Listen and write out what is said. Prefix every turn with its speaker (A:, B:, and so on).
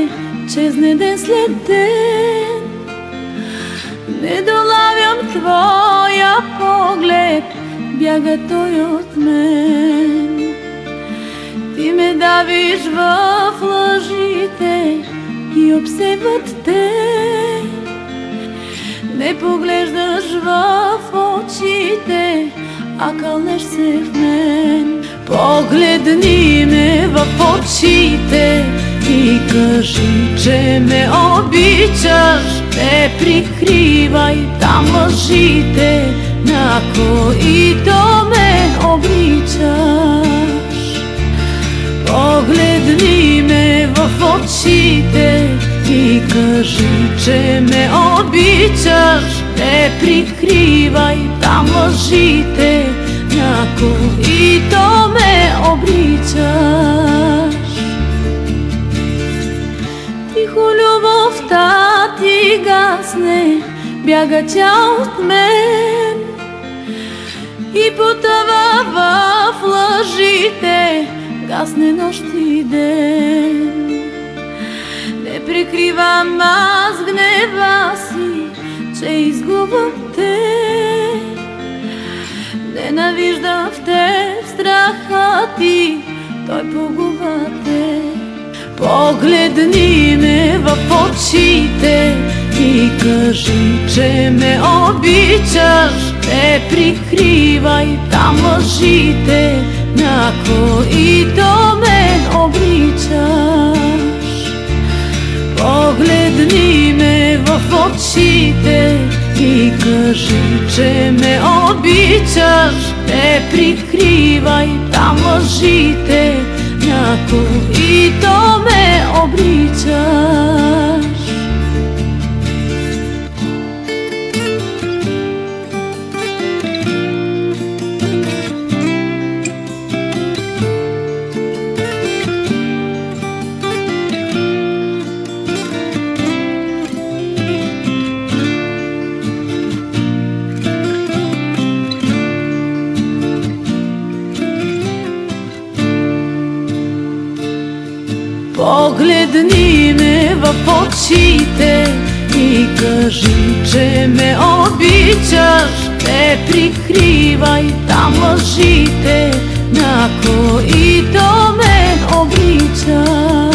A: чезне ден след ден. Не долавям твоя поглед, бяга той от мен. Ти ме давиш в лъжите и обсебват те. Не поглеждаш в очите, а кълнеш се в мен. Погледни ме в очите и кажи, че ме обичаш. Не прикривай там лъжите, на които ме обричаш. Погледни ме в очите и кажи, че ме обичаш. Не прикривай там лъжите, на които ме обричаш. Тихо любовта ти гасне, бяга тя от мен и потъва в лъжите, гасне нощ и ден. Не прикривам аз гнева си, че изгубвам те. Ненавиждам в теб страха ти, той погуба те. Погледни ме в очите и кажи, че ме обичаш. Не прикривай там лъжите, на които ме обричаш. Погледни ме в очите и кажи, че ме обичаш. Не прикривай там лъжите, на които ме обричаш. Погледни ме в очите и кажи, че ме обичаш. Не прикривай там лъжите, на които ме обричаш.